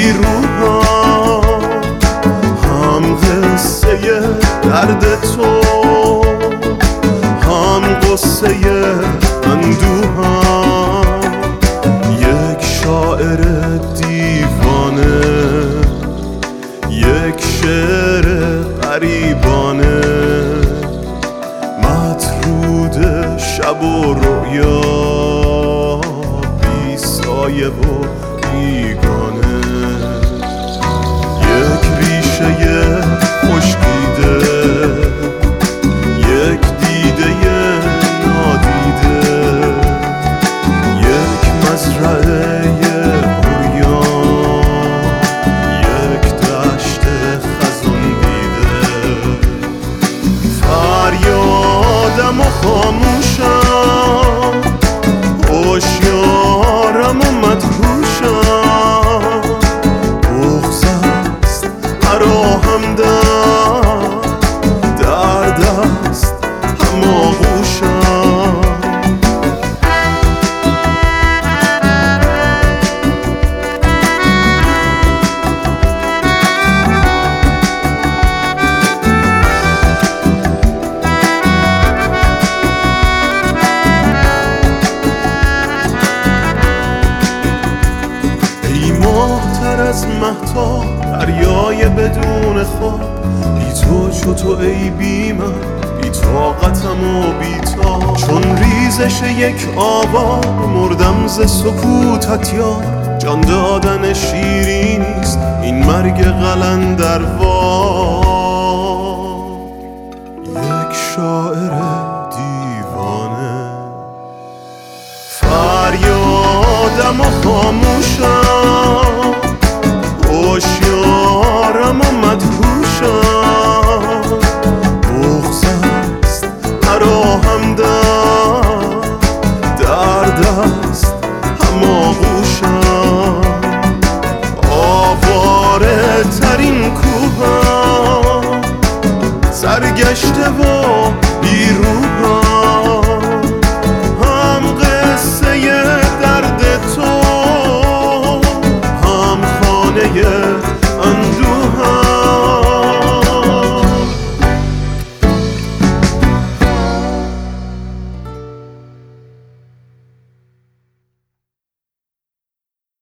بیروها، هم قصه درد تو هم قصه اندوهم، یک شاعر دیوانه، یک شعر غریبانه، مطرود شب و رویا، بی سایه و بیگانه، یک ریشه خشکیده، یک دیده نادیده، یک مزرعه عریان، یک دشت خزان دیده. فریادم و خاموشم، هوشیارم و مدهوشم، بغض است مرا همدم، درد است هماغوشم. ماه‌تر از مهتاب، دریای بدون خواب، بی تو چو تو ای بی من، بی طاقتم و بی تاب، چون ریزش یک آوار مردم ز سکوتت یار، جان دادن شیرینیست این مرگ قلندروار، یک شاعر دیوانه. فریادم و خاموشم، هوشیارم و مدهوشم، بغض است مرا همدم، درد است هماغوشم. آواره ترین کوهم، سرگشته و بیروح